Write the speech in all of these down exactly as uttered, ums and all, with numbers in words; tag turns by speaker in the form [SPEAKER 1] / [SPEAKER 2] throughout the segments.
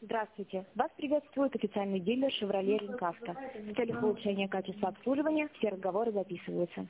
[SPEAKER 1] Здравствуйте. Вас приветствует официальный дилер Chevrolet Ренкавто. В целях улучшения качества обслуживания все разговоры записываются.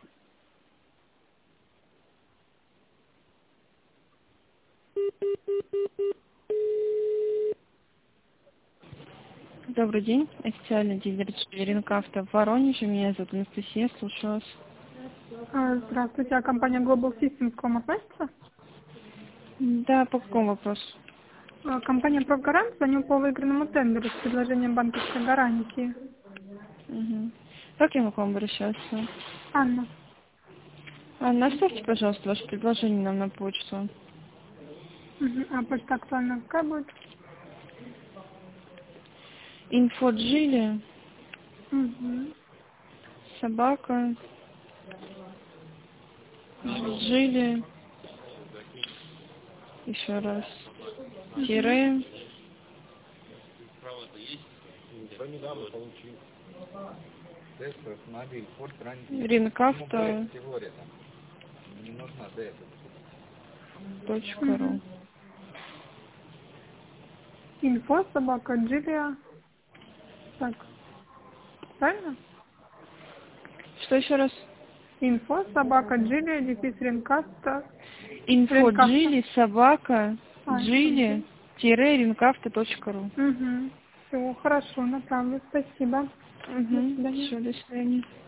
[SPEAKER 2] Добрый день. Официальный дилер Ренкавто в Воронеже. Меня зовут Анастасия. Слушаю вас.
[SPEAKER 3] А, Здравствуйте, а компания Global Systems к вам относится?
[SPEAKER 2] Да, по какому вопросу?
[SPEAKER 3] А, Компания «Прогарант» звоню по выигранному тендеру с предложением банковской гарантии.
[SPEAKER 2] Угу. Как я могу к вам обращаться?
[SPEAKER 3] Анна.
[SPEAKER 2] Анна, оставьте, пожалуйста, ваше предложение нам на почту.
[SPEAKER 3] Мгм. А почта актуальна какая будет?
[SPEAKER 2] Инфоджили,
[SPEAKER 3] Угу.
[SPEAKER 2] собака, жили, еще раз,
[SPEAKER 3] Угу.
[SPEAKER 2] тире, ренкавто точка ру.
[SPEAKER 3] Угу. Инфо, собака, Джилия. Так, правильно?
[SPEAKER 2] Что еще раз?
[SPEAKER 3] Инфо, собака, Джилия, дефис Ренкавто. Ренкавто.
[SPEAKER 2] Инфоджили, собака,
[SPEAKER 3] А,
[SPEAKER 2] джили, тире, ренкавто точка ру.
[SPEAKER 3] угу. Все, хорошо, направлю. Спасибо. До
[SPEAKER 2] Угу.
[SPEAKER 3] свидания.
[SPEAKER 2] Все, до свидания.